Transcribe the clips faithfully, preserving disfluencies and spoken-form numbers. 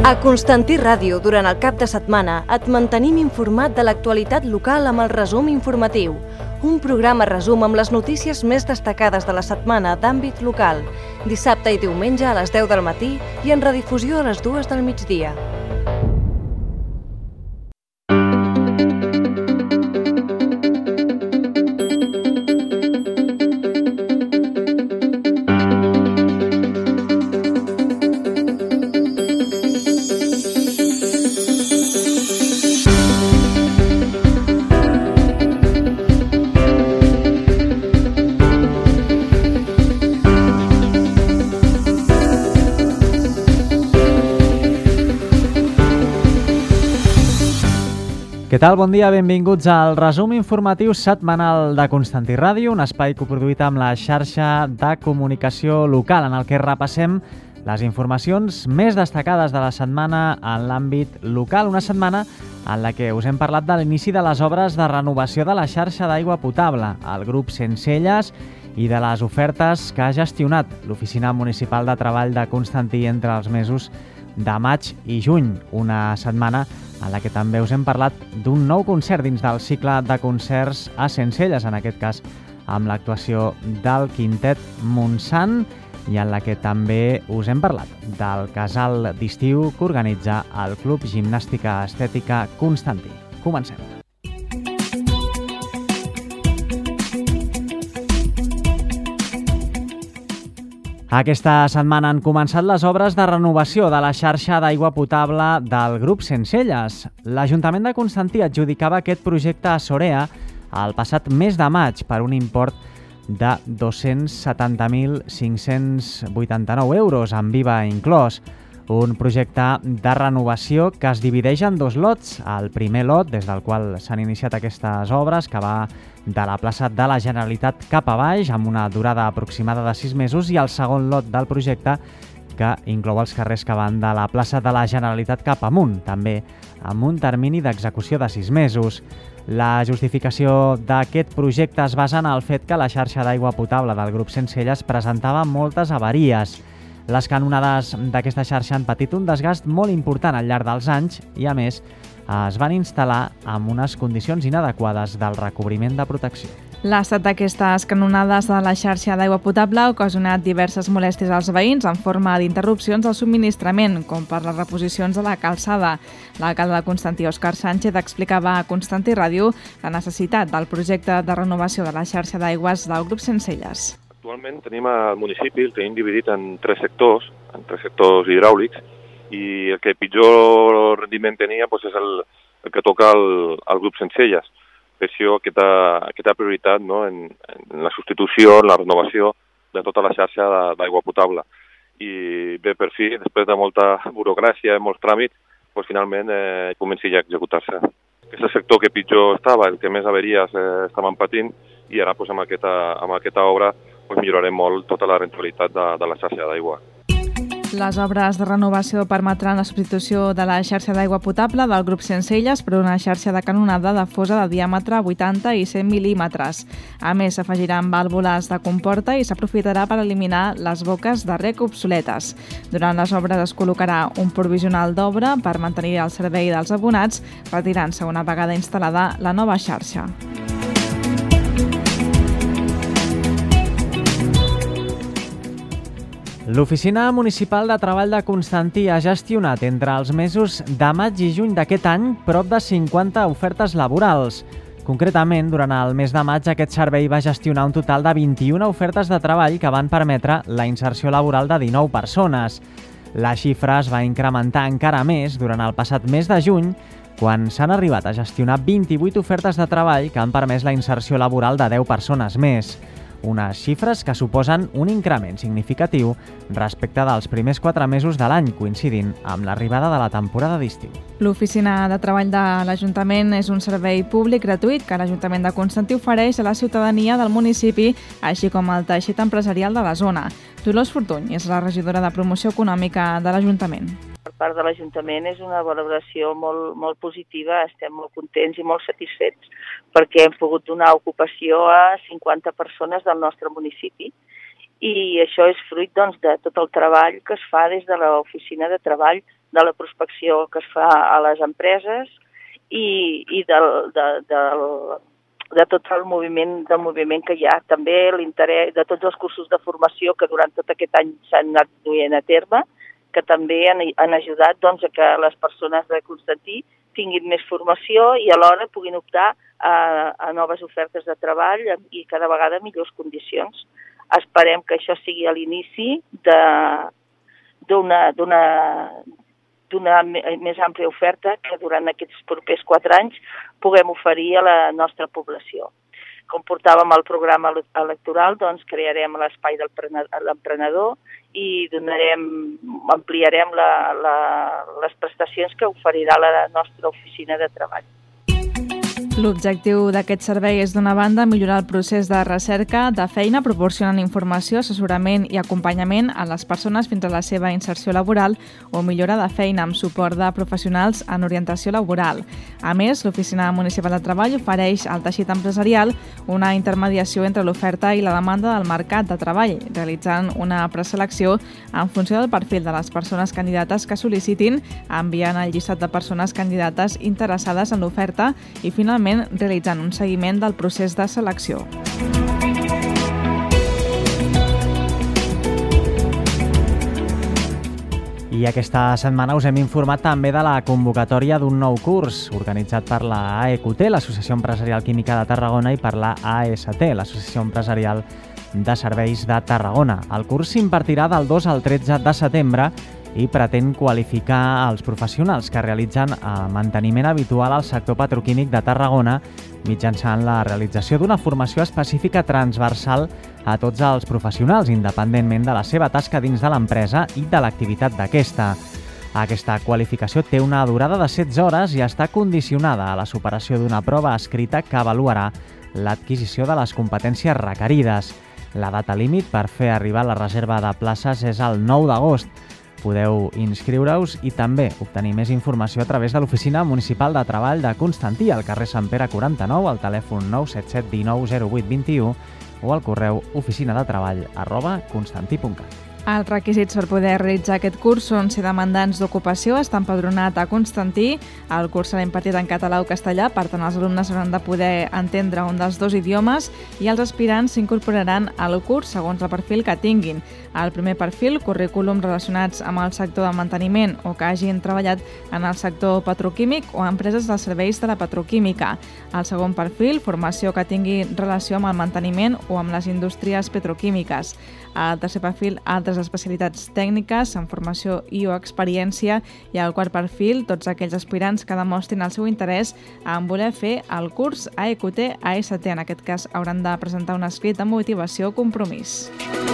A Constantí Ràdio, durant el cap de setmana, et mantenim informat de l'actualitat local amb el resum informatiu. Un programa resum amb les notícies més destacades de la setmana d'àmbit local. Dissabte i diumenge a les deu del matí i en redifusió a les dues del migdia. Què tal? Bon dia, benvinguts al resum informatiu setmanal de Constantí Ràdio, un espai coproduït amb la xarxa de comunicació local en el que repassem les informacions més destacades de la setmana en l'àmbit local, una setmana en la que us hem parlat de l'inici de les obres de renovació de la xarxa d'aigua potable, el grup Centcelles i de les ofertes que ha gestionat l'Oficina Municipal de Treball de Constantí entre els mesos de maig i juny, una setmana en la que també us hem parlat d'un nou concert dins del cicle de concerts a Centcelles, en aquest cas amb l'actuació del Quintet Montsant, i en la que també us hem parlat del casal d'estiu que organitza el Club Gimnàstica Estètica Constantí. Comencem. Aquesta setmana han començat les obres de renovació de la xarxa d'aigua potable del grup Centcelles. L'Ajuntament de Constantí adjudicava aquest projecte a Sorea el passat mes de maig per un import de dos-cents setanta mil cinc-cents vuitanta-nou euros, amb I V A inclòs. Un projecte de renovació que es divideix en dos lots. El primer lot, des del qual s'han iniciat aquestes obres, que va de la plaça de la Generalitat cap a baix, amb una durada aproximada de sis mesos, i el segon lot del projecte, que inclou els carrers que van de la plaça de la Generalitat cap amunt, també amb un termini d'execució de sis mesos. La justificació d'aquest projecte es basa en el fet que la xarxa d'aigua potable del grup Centcelles presentava moltes avaries. Les canonades d'aquesta xarxa han patit un desgast molt important al llarg dels anys i, a més, es van instal·lar amb unes condicions inadequades del recobriment de protecció. L'estat d'aquestes canonades de la xarxa d'aigua potable ha ocasionat diverses molèsties als veïns en forma d'interrupcions al subministrament, com per les reposicions de la calçada. L'alcalde de Constantí, Òscar Sánchez, explicava a Constantí Ràdio la necessitat del projecte de renovació de la xarxa d'aigües del grup Centcelles. Actualment tenim al municipi, el tenim dividit en tres sectors, en tres sectors hidràulics, i el que pitjor rendiment tenia doncs, és el, el que toca al, al grup Centcelles. Per això aquesta, aquesta prioritat, no, en, en la substitució, en la renovació de tota la xarxa d'aigua potable. I bé, per fi, després de molta burocràcia i molts tràmits, doncs, finalment eh, comença ja a executar-se. Aquest és el sector que pitjor estava, el que més averies eh, estaven patint, i ara doncs, amb, aquesta, amb aquesta obra doncs, millorarem molt tota la rentabilitat de, de la xarxa d'aigua. Les obres de renovació permetran la substitució de la xarxa d'aigua potable del grup Centcelles per una xarxa de canonada de fosa de diàmetre vuitanta i cent mil·límetres. A més, s'afegiran vàlvules de comporta i s'aprofitarà per eliminar les boques de rec obsoletes. Durant les obres es col·locarà un provisional d'obra per mantenir el servei dels abonats, retirant-se una vegada instal·lada la nova xarxa. L'Oficina Municipal de Treball de Constantí ha gestionat entre els mesos de maig i juny d'aquest any prop de cinquanta ofertes laborals. Concretament, durant el mes de maig aquest servei va gestionar un total de vint-i-una ofertes de treball que van permetre la inserció laboral de dinou persones. La xifra es va incrementar encara més durant el passat mes de juny, quan s'han arribat a gestionar vint-i-vuit ofertes de treball que han permès la inserció laboral de deu persones més. Unes xifres que suposen un increment significatiu respecte dels primers quatre mesos de l'any, coincidint amb l'arribada de la temporada d'estiu. L'Oficina de Treball de l'Ajuntament és un servei públic gratuït que l'Ajuntament de Constantí ofereix a la ciutadania del municipi, així com al teixit empresarial de la zona. Dolors Fortuny és la regidora de Promoció Econòmica de l'Ajuntament. Per part de l'Ajuntament és una valoració molt, molt positiva, estem molt contents i molt satisfets perquè hem pogut donar ocupació a cinquanta persones del nostre municipi i això és fruit doncs, de tot el treball que es fa des de l'oficina de treball, de la prospecció que es fa a les empreses i, i del, de, del, de tot el moviment, del moviment que hi ha. També l'interès de tots els cursos de formació que durant tot aquest any s'han anat duent a terme, que també han, han ajudat doncs, a que les persones de Constantí tinguin més formació i alhora puguin optar a, a noves ofertes de treball i cada vegada millors condicions. Esperem que això sigui a l'inici d'una d'una més àmplia oferta que durant aquests propers quatre anys puguem oferir a la nostra població. Com portàvem el programa electoral, doncs crearem l'espai de l'emprenedor i donarem, ampliarem la, la, les prestacions que oferirà la nostra oficina de treball. L'objectiu d'aquest servei és, d'una banda, millorar el procés de recerca de feina, proporcionant informació, assessorament i acompanyament a les persones fins a la seva inserció laboral o millora de feina amb suport de professionals en orientació laboral. A més, l'Oficina Municipal de Treball ofereix al teixit empresarial una intermediació entre l'oferta i la demanda del mercat de treball, realitzant una preselecció en funció del perfil de les persones candidates que sol·licitin, enviant el llistat de persones candidates interessades en l'oferta i, finalment, realitzant un seguiment del procés de selecció. I aquesta setmana us hem informat també de la convocatòria d'un nou curs organitzat per la A E Q T, l'Associació Empresarial Química de Tarragona, i per la A S T, l'Associació Empresarial de Serveis de Tarragona. El curs s'impartirà del dos al tretze de setembre i pretén qualificar els professionals que realitzen el manteniment habitual al sector petroquímic de Tarragona mitjançant la realització d'una formació específica transversal a tots els professionals, independentment de la seva tasca dins de l'empresa i de l'activitat d'aquesta. Aquesta qualificació té una durada de setze hores i està condicionada a la superació d'una prova escrita que avaluarà l'adquisició de les competències requerides. La data límit per fer arribar la reserva de places és el nou d'agost. Podeu inscriure-us i també obtenir més informació a través de l'Oficina Municipal de Treball de Constantí, al carrer Sant Pere quaranta-nou, al telèfon nou set set un nou zero vuit dos u o al correu oficinadetreball arroba constantí punt cat. Els requisits per poder realitzar aquest curs són ser demandants d'ocupació, estar empadronat a Constantí, el curs serà impartit en català o castellà, per tant els alumnes hauran de poder entendre un dels dos idiomes i els aspirants s'incorporaran al curs segons el perfil que tinguin. El primer perfil, currículums relacionats amb el sector del manteniment o que hagin treballat en el sector petroquímic o empreses dels serveis de la petroquímica. El segon perfil, formació que tingui relació amb el manteniment o amb les indústries petroquímiques. El tercer perfil, altres especialitats tècniques en formació i o experiència, i el quart perfil, tots aquells aspirants que demostrin el seu interès en voler fer el curs A E Q T A S T. En aquest cas hauran de presentar un escrit de motivació o compromís.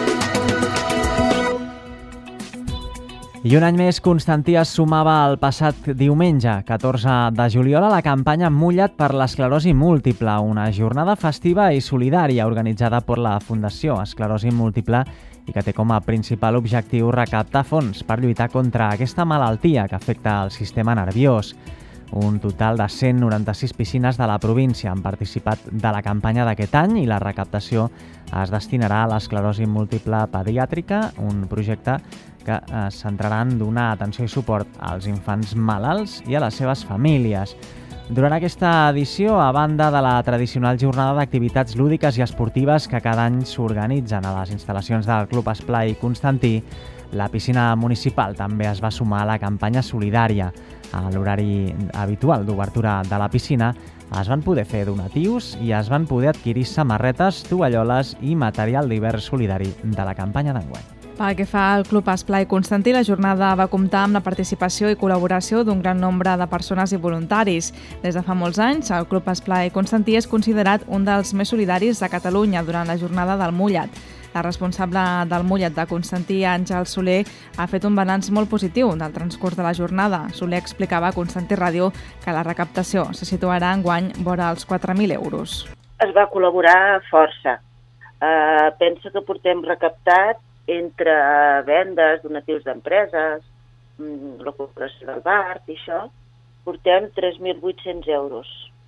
I un any més, Constantí es sumava el passat diumenge, catorze de juliol, a la campanya Mulla't per l'esclerosi múltiple, una jornada festiva i solidària organitzada per la Fundació Esclerosi Múltiple i que té com a principal objectiu recaptar fons per lluitar contra aquesta malaltia que afecta el sistema nerviós. Un total de cent noranta-sis piscines de la província han participat de la campanya d'aquest any i la recaptació es destinarà a l'esclerosi múltiple pediàtrica, un projecte que es centrarà en donar atenció i suport als infants malalts i a les seves famílies. Durant aquesta edició, a banda de la tradicional jornada d'activitats lúdiques i esportives que cada any s'organitzen a les instal·lacions del Club Esplai Constantí, la piscina municipal també es va sumar a la campanya solidària. A l'horari habitual d'obertura de la piscina es van poder fer donatius i es van poder adquirir samarretes, tovalloles i material d'hivern solidari de la campanya d'enguany. Pel que fa al Club Esplai Constantí, la jornada va comptar amb la participació i col·laboració d'un gran nombre de persones i voluntaris. Des de fa molts anys, el Club Esplai Constantí és considerat un dels més solidaris de Catalunya durant la jornada del Mulla't. La responsable del Mulla't de Constantí, Àngel Soler, ha fet un balanç molt positiu del transcurs de la jornada. Soler explicava a Constantí Ràdio que la recaptació se situarà enguany vora els quatre mil euros. Es va col·laborar força. Uh, pensa que portem recaptat entre vendes, donatius d'empreses, la corporació del bar i això, portem tres mil vuit-cents euros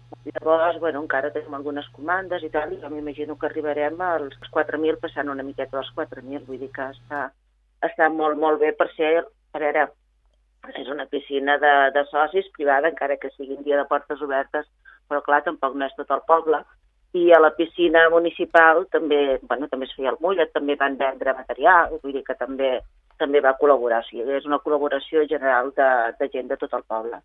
Llavors, bueno, encara tenim algunes comandes i tal, i jo m'imagino que arribarem als quatre mil, passant una miqueta dels quatre mil, vull dir que està, està molt, molt bé per ser, a veure, és una piscina de, de socis privada, encara que sigui un dia de portes obertes, però clar, tampoc no és tot el poble, i a la piscina municipal també, bueno, també es feia el mullet, també van vendre material, vull dir que també, també va col·laborar, o sigui, és una col·laboració general de, de gent de tot el poble.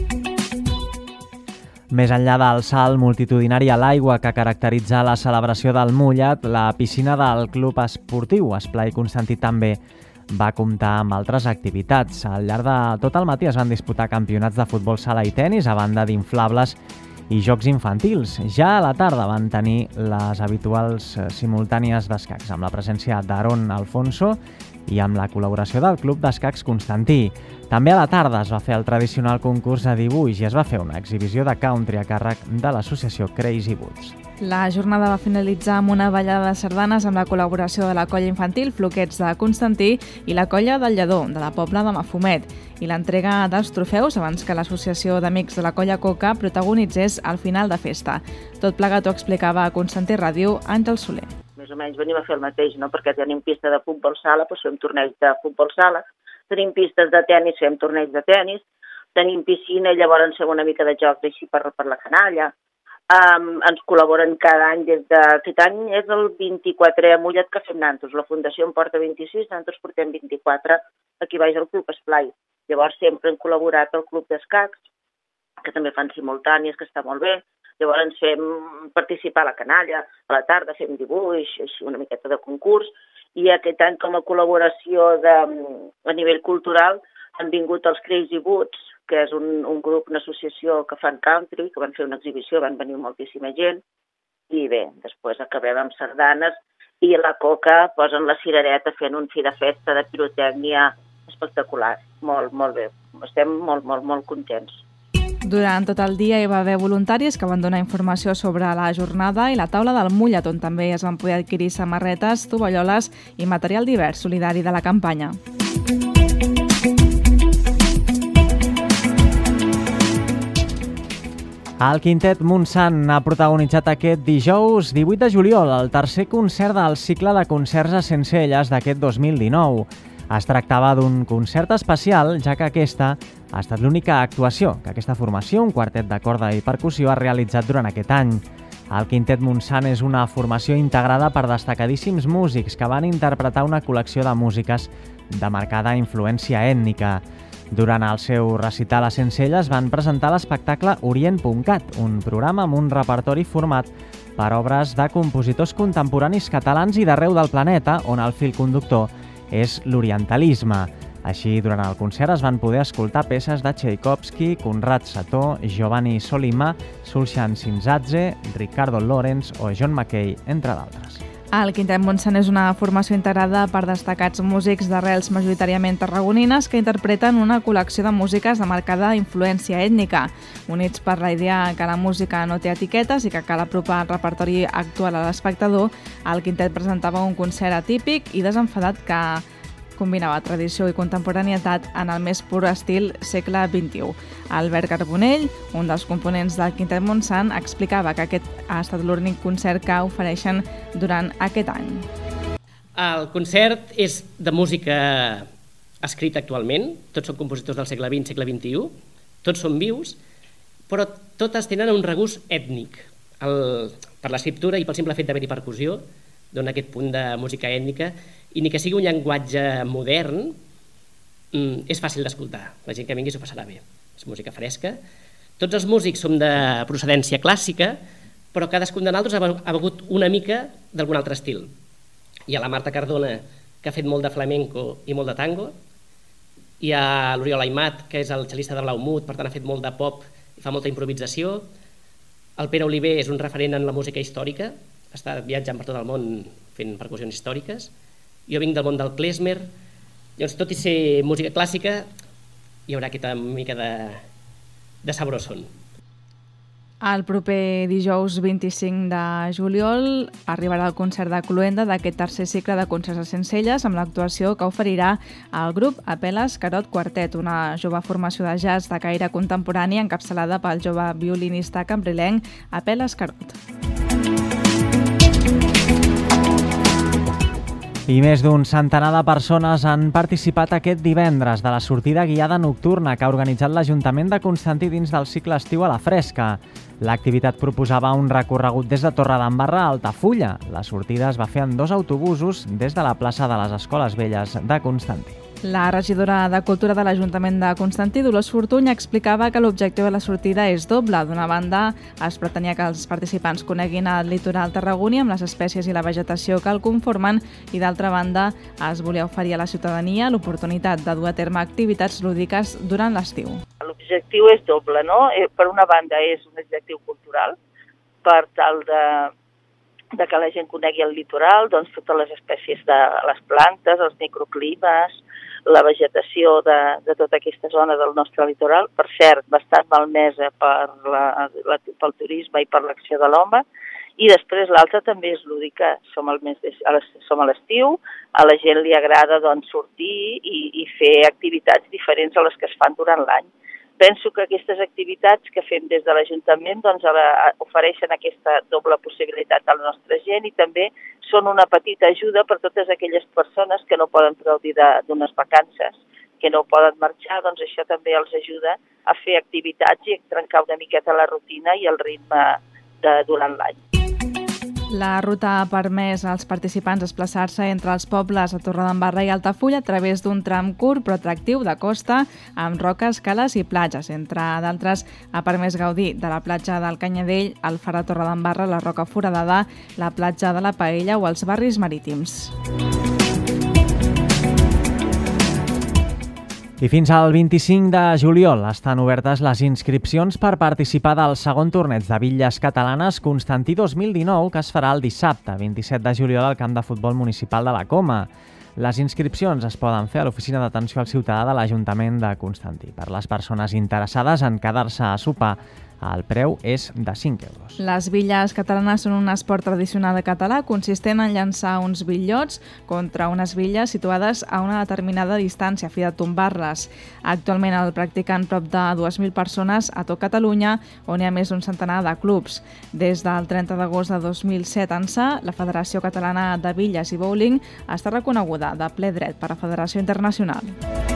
Més enllà del salt multitudinari a l'aigua que caracteritza la celebració del mullet, la piscina del Club Esportiu Esplai Constantí també va comptar amb altres activitats. Al llarg de tot el matí es van disputar campionats de futbol sala i tennis a banda d'inflables i jocs infantils. Ja a la tarda van tenir les habituals simultànies d'escacs, amb la presència d'Aaron Alfonso i amb la col·laboració del Club d'Escacs Constantí. També a la tarda es va fer el tradicional concurs de dibuix i es va fer una exhibició de country a càrrec de l'associació Crazy Boots. La jornada va finalitzar amb una ballada de sardanes amb la col·laboració de la colla infantil Floquets de Constantí i la colla del Lledó, de la Pobla de Mafumet, i l'entrega dels trofeus abans que l'associació d'amics de la colla Coca protagonitzés al final de festa. Tot plegat ho explicava a Constantí Ràdio Àngel Soler. Més o menys venim a fer el mateix, no? Perquè tenim pista de futbol sala, doncs fem torneig de futbol sala, tenim pistes de tennis, fem torneig de tennis, tenim piscina i llavors fem una mica de joc així per, per la canalla. Um, ens col·laboren cada any des de... Aquest any és el vint-i-quatrè mullet que fem nantos. La Fundació en porta vint-i-sis, nantos portem vint-i-quatre, aquí baix al Club Esplai. Llavors sempre hem col·laborat al Club d'Escacs, que també fan simultànies, que està molt bé. Llavors ens fem participar a la canalla, a la tarda fem dibuix, així una miqueta de concurs, i aquest any com a col·laboració de, a nivell cultural han vingut els Crazy Boots, que és un, un grup, una associació que fan country, que van fer una exhibició, van venir moltíssima gent, i bé, després acabem amb sardanes, i a la Coca posen la cirereta fent un fi de festa de pirotècnia espectacular, molt, molt bé, estem molt, molt, molt contents. Durant tot el dia hi va haver voluntaris que van donar informació sobre la jornada i la taula del mullet, on també es van poder adquirir samarretes, tovalloles i material divers solidari de la campanya. El Quintet Montsant ha protagonitzat aquest dijous divuit de juliol el tercer concert del cicle de concerts a Sencelles d'aquest dos mil dinou. Es tractava d'un concert especial, ja que aquesta ha estat l'única actuació que aquesta formació, un quartet de corda i percussió, ha realitzat durant aquest any. El Quintet Montsant és una formació integrada per destacadíssims músics que van interpretar una col·lecció de músiques de marcada influència ètnica. Durant el seu recital a Sencelles van presentar l'espectacle Orient punt cat, un programa amb un repertori format per obres de compositors contemporanis catalans i d'arreu del planeta, on el fil conductor és l'orientalisme. Així, durant el concert es van poder escoltar peces de Tchaikovsky, Conrad Sató, Giovanni Sollima, Sulshan Sinzadze, Ricardo Lorenz o John Mackay, entre d'altres. El Quintet Montsant és una formació integrada per destacats músics d'arrels majoritàriament tarragonines que interpreten una col·lecció de músiques de marcada influència ètnica, units per la idea que la música no té etiquetes i que cal apropar el repertori actual a l'espectador. El Quintet presentava un concert atípic i desenfadat que combinava tradició i contemporaneitat en el més pur estil segle vint-i-u. Albert Carbonell, un dels components del Quintet Montsant, explicava que aquest ha estat l'únic concert que ofereixen durant aquest any. El concert és de música escrita actualment, tots són compositors del segle vint, segle vint-i-u, tots són vius, però totes tenen un regust ètnic. El, per l'escriptura i pel simple fet d'haver-hi percussió, dona aquest punt de música ètnica, i ni que sigui un llenguatge modern, és fàcil d'escoltar. La gent que vingui s'ho passarà bé. És música fresca. Tots els músics som de procedència clàssica, però cadascun de nosaltres ha begut una mica d'algun altre estil. Hi ha la Marta Cardona, que ha fet molt de flamenco i molt de tango. Hi ha l'Oriol Aimat, que és el xalista de Blaumut, per tant ha fet molt de pop i fa molta improvisació. El Pere Oliver és un referent en la música històrica, està viatjant per tot el món fent percussions històriques. Jo vinc del món del klezmer, llavors tot i ser música clàssica hi haurà aquesta mica de, de sabrosón. El proper dijous vint-i-cinc de juliol arribarà el concert de cloenda d'aquest tercer cicle de concerts a Sencelles amb l'actuació que oferirà el grup Apeles Carot Quartet, una jove formació de jazz de caire contemporani encapçalada pel jove violinista cambrilenc Apeles Carot. I més d'un centenar de persones han participat aquest divendres de la sortida guiada nocturna que ha organitzat l'Ajuntament de Constantí dins del cicle estiu a la fresca. L'activitat proposava un recorregut des de Torredembarra a Altafulla. La sortida es va fer en dos autobusos des de la plaça de les Escoles Velles de Constantí. La regidora de Cultura de l'Ajuntament de Constantí, Dolors Fortuny, explicava que l'objectiu de la sortida és doble. D'una banda, es pretenia que els participants coneguin el litoral tarragoní amb les espècies i la vegetació que el conformen i, d'altra banda, es volia oferir a la ciutadania l'oportunitat de dur a terme activitats lúdiques durant l'estiu. L'objectiu és doble, no? Per una banda és un objectiu cultural, per tal de, de que la gent conegui el litoral, doncs totes les espècies de les plantes, els microclimes, la vegetació de, de tota aquesta zona del nostre litoral, per cert, bastant malmesa per la, la, pel turisme i per l'acció de l'home, i després l'altra també és lúdica. Som, al mes de, som a l'estiu, a la gent li agrada doncs, sortir i, i fer activitats diferents a les que es fan durant l'any. Penso que aquestes activitats que fem des de l'Ajuntament doncs, ofereixen aquesta doble possibilitat a la nostra gent i també són una petita ajuda per totes aquelles persones que no poden gaudir d'unes vacances, que no poden marxar, doncs això també els ajuda a fer activitats i a trencar una miqueta la rutina i el ritme de, durant l'any. La ruta ha permès als participants desplaçar-se entre els pobles a Torredembarra i Altafulla a través d'un tram curt però atractiu de costa amb roques, cales i platges. Entre d'altres, ha permès gaudir de la platja del Canyadell, el far de Torredembarra, la Roca Foradada, la platja de la Paella o els barris marítims. I fins al vint-i-cinc de juliol estan obertes les inscripcions per participar del segon torneig de bitlles catalanes Constantí dos mil dinou, que es farà el dissabte, vint-i-set de juliol, al camp de futbol municipal de la Coma. Les inscripcions es poden fer a l'Oficina d'Atenció al Ciutadà de l'Ajuntament de Constantí. Per les persones interessades en quedar-se a sopar, el preu és de cinc euros. Les bitlles catalanes són un esport tradicional català consistent en llançar uns bitllots contra unes bitlles situades a una determinada distància a fi de tombar-les. Actualment el practiquen prop de dues mil persones a tot Catalunya, on hi ha més d'un centenar de clubs. Des del trenta d'agost de dos mil set ençà, la Federació Catalana de Bitlles i Bowling està reconeguda de ple dret per la Federació Internacional.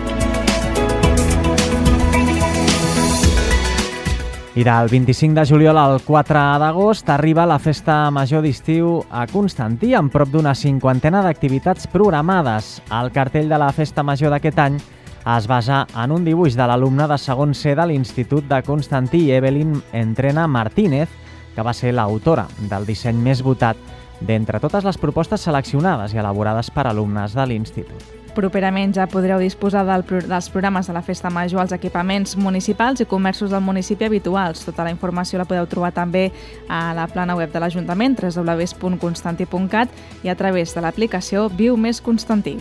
I del vint-i-cinc de juliol al quatre d'agost arriba la Festa Major d'Estiu a Constantí amb prop d'una cinquantena d'activitats programades. El cartell de la Festa Major d'aquest any es basa en un dibuix de l'alumne de segon C de l'Institut de Constantí, Evelyn Entrena Martínez, que va ser l'autora del disseny més votat d'entre totes les propostes seleccionades i elaborades per alumnes de l'Institut. Properament ja podreu disposar del, dels programes de la Festa Major als equipaments municipals i comerços del municipi habituals. Tota la informació la podeu trobar també a la plana web de l'Ajuntament, w w w punt constantí punt cat, i a través de l'aplicació Viu Més Constantí.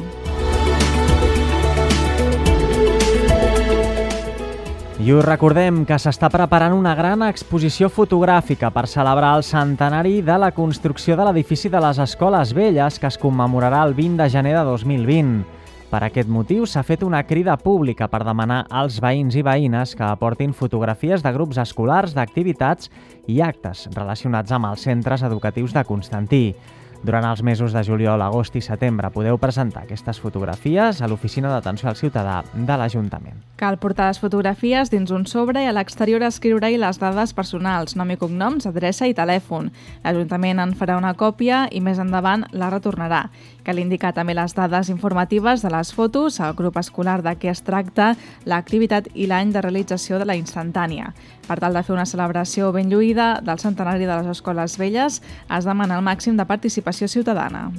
I us recordem que s'està preparant una gran exposició fotogràfica per celebrar el centenari de la construcció de l'edifici de les Escoles Velles, que es commemorarà el vint de gener de dos mil vint. Per aquest motiu s'ha fet una crida pública per demanar als veïns i veïnes que aportin fotografies de grups escolars, d'activitats i actes relacionats amb els centres educatius de Constantí. Durant els mesos de juliol, agost i setembre podeu presentar aquestes fotografies a l'Oficina d'Atenció al Ciutadà de l'Ajuntament. Cal portar les fotografies dins un sobre i a l'exterior escriure-hi les dades personals, nom i cognoms, adreça i telèfon. L'Ajuntament en farà una còpia i més endavant la retornarà. Cal indicar també les dades informatives de les fotos, el grup escolar de què es tracta, l'activitat i l'any de realització de la instantània. Per tal de fer una celebració ben lluïda del centenari de les Escoles Velles, es demana el màxim de participació ciutadana.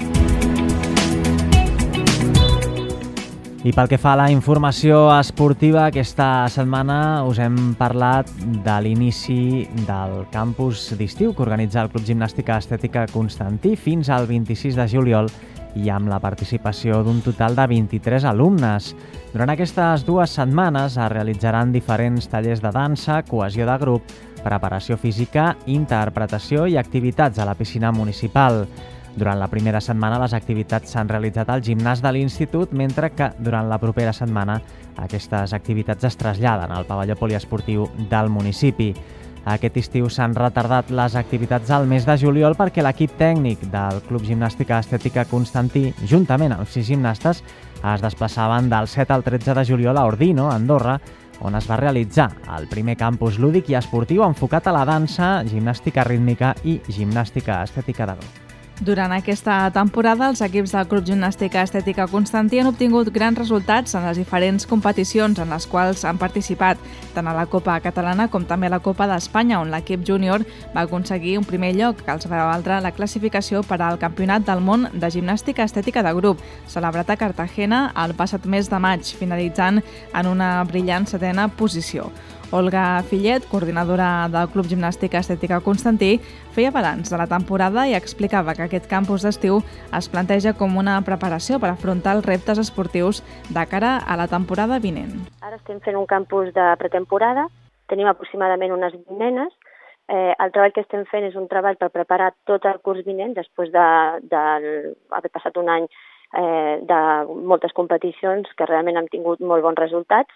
I pel que fa a la informació esportiva, aquesta setmana us hem parlat de l'inici del campus d'estiu que organitza el Club Gimnàstica Estètica Constantí fins al vint-i-sis de juliol i amb la participació d'un total de vint-i-tres alumnes. Durant aquestes dues setmanes es realitzaran diferents tallers de dansa, cohesió de grup, preparació física, interpretació i activitats a la piscina municipal. Durant la primera setmana les activitats s'han realitzat al gimnàs de l'Institut, mentre que durant la propera setmana aquestes activitats es traslladen al pavelló poliesportiu del municipi. Aquest estiu s'han retardat les activitats al mes de juliol perquè l'equip tècnic del Club Gimnàstica Estètica Constantí, juntament amb sis gimnastes, es desplaçaven del set al tretze de juliol a Ordino, Andorra, on es va realitzar el primer campus lúdic i esportiu enfocat a la dansa, gimnàstica rítmica i gimnàstica estètica de grup. Durant aquesta temporada, els equips del Club Gimnàstica Estètica Constantí han obtingut grans resultats en les diferents competicions en les quals han participat, tant a la Copa Catalana com també a la Copa d'Espanya, on l'equip júnior va aconseguir un primer lloc que els va valdre la classificació per al Campionat del Món de Gimnàstica Estètica de Grup, celebrat a Cartagena el passat mes de maig, finalitzant en una brillant setena posició. Olga Fillet, coordinadora del Club Gimnàstica Estètica Constantí, feia balanç de la temporada i explicava que aquest campus d'estiu es planteja com una preparació per afrontar els reptes esportius de cara a la temporada vinent. Ara estem fent un campus de pretemporada, tenim aproximadament unes vint nenes. Eh, el treball que estem fent és un treball per preparar tot el curs vinent, després d'haver de, de, passat un any eh, de moltes competicions que realment han tingut molt bons resultats.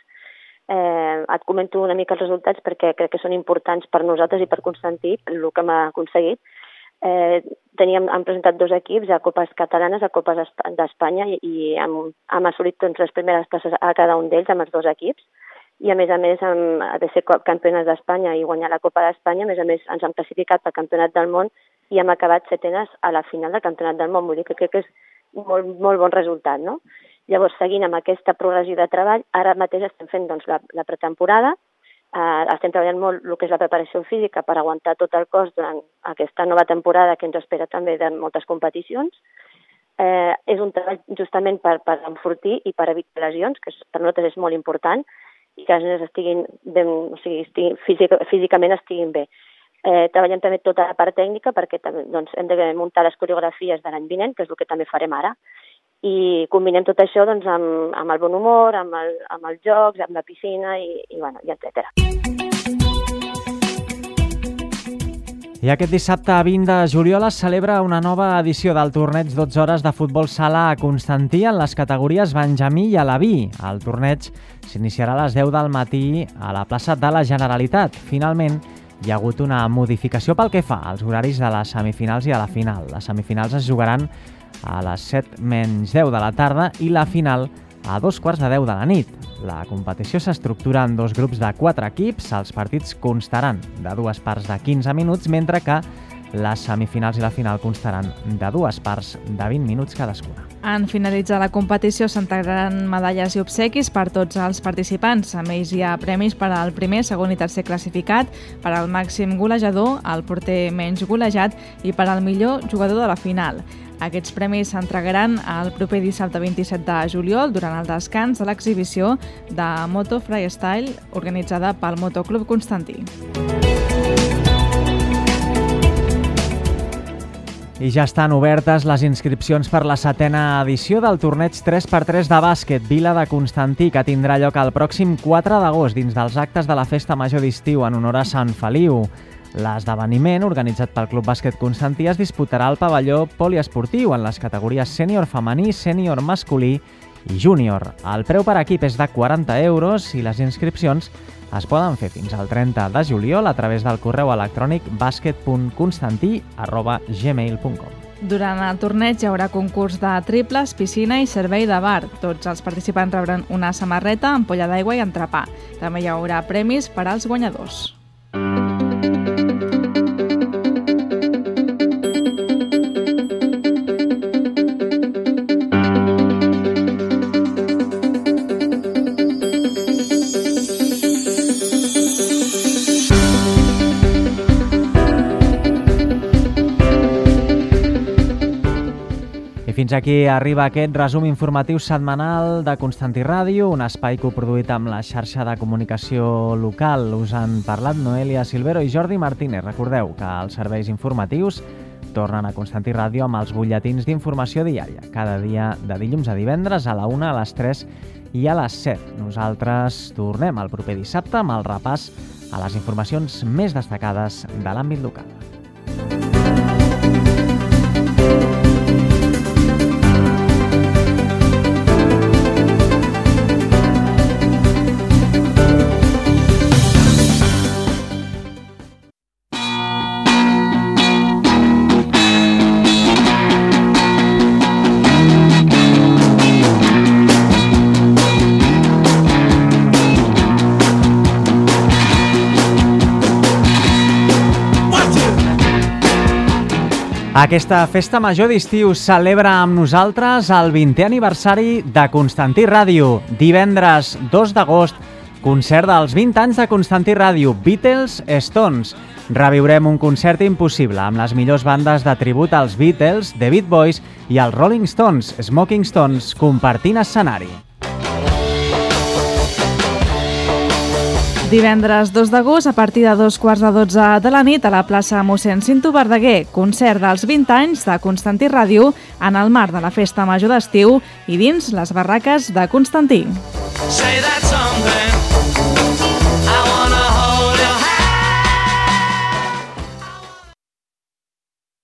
Eh, et comento una mica els resultats perquè crec que són importants per nosaltres i per Constantí, el que hem aconseguit. Eh, teníem, hem presentat dos equips a Copes Catalanes, a Copes d'Espanya i, i hem, hem assolit doncs, les primeres places a cada un d'ells amb els dos equips i a més a més hem de ser campionats d'Espanya i guanyar la Copa d'Espanya. A més a més ens hem classificat pel Campionat del Món i hem acabat setenes a la final del Campionat del Món. Vull dir que crec que és un molt, molt bon resultat, no? Llavors, seguint amb aquesta progressió de treball, ara mateix estem fent doncs, la, la pretemporada, eh, estem treballant molt el que és la preparació física per aguantar tot el cos durant aquesta nova temporada que ens espera també de moltes competicions. Eh, és un treball justament per, per enfortir i per evitar lesions, que per nosaltres és molt important, i que els nens estiguin ben, o sigui, estiguin, físic, físicament estiguin bé. Eh, treballem també tota la part tècnica perquè també, doncs, hem de muntar les coreografies de l'any vinent, que és el que també farem ara, i combinem tot això doncs, amb, amb el bon humor, amb, el, amb els jocs, amb la piscina i, i, bueno, i etcètera. I aquest dissabte vint de juliol es celebra una nova edició del torneig dotze hores de futbol sala a Constantí en les categories Benjamí i Alaví. El torneig s'iniciarà a les deu del matí a la plaça de la Generalitat. Finalment, hi ha hagut una modificació pel que fa als horaris de les semifinals i a la final. Les semifinals es jugaran a les set menys deu de la tarda i la final a dos quarts de deu de la nit. La competició s'estructura en dos grups de quatre equips. Els partits constaran de dues parts de quinze minuts, mentre que les semifinals i la final constaran de dues parts de vint minuts cadascuna. En finalitzar la competició s'integraran medalles i obsequis per tots els participants. A més, hi ha premis per al primer, segon i tercer classificat, per al màxim golejador, el porter menys golejat i per al millor jugador de la final. Aquests premis s'entregaran el proper dissabte vint-i-set de juliol durant el descans de l'exhibició de Moto Freestyle organitzada pel Motoclub Constantí. I ja estan obertes les inscripcions per la setena edició del torneig tres per tres de bàsquet Vila de Constantí, que tindrà lloc el pròxim quatre d'agost dins dels actes de la Festa Major d'Estiu en honor a Sant Feliu. L'esdeveniment, organitzat pel Club Bàsquet Constantí, es disputarà al pavelló poliesportiu en les categories sènior femení, sènior masculí i júnior. El preu per equip és de quaranta euros i les inscripcions es poden fer fins al trenta de juliol a través del correu electrònic basquet punt constantí arroba gmail punt com. Durant el torneig hi haurà concurs de triples, piscina i servei de bar. Tots els participants rebran una samarreta, ampolla d'aigua i entrepà. També hi haurà premis per als guanyadors. Fins aquí arriba aquest resum informatiu setmanal de Constantí Ràdio, un espai coproduït amb la xarxa de comunicació local. Us han parlat Noelia Silvero i Jordi Martínez. Recordeu que els serveis informatius tornen a Constantí Ràdio amb els butlletins d'informació diària, cada dia de dilluns a divendres a la una, a les tres i a les set. Nosaltres tornem el proper dissabte amb el repàs a les informacions més destacades de l'àmbit local. Aquesta festa major d'estiu celebra amb nosaltres el vintè aniversari de Constantí Ràdio. Divendres dos d'agost, concert dels vint anys de Constantí Ràdio, Beatles, Stones. Reviurem un concert impossible amb les millors bandes de tribut als Beatles, The Beat Boys i els Rolling Stones, Smoking Stones, compartint escenari. Divendres dos d'agost, a partir de dos quarts de dotze de la nit, a la plaça mossèn Cinto Verdaguer, concert dels vint anys de Constantí Ràdio en el marc de la festa major d'estiu i dins les barraques de Constantí. Say that something.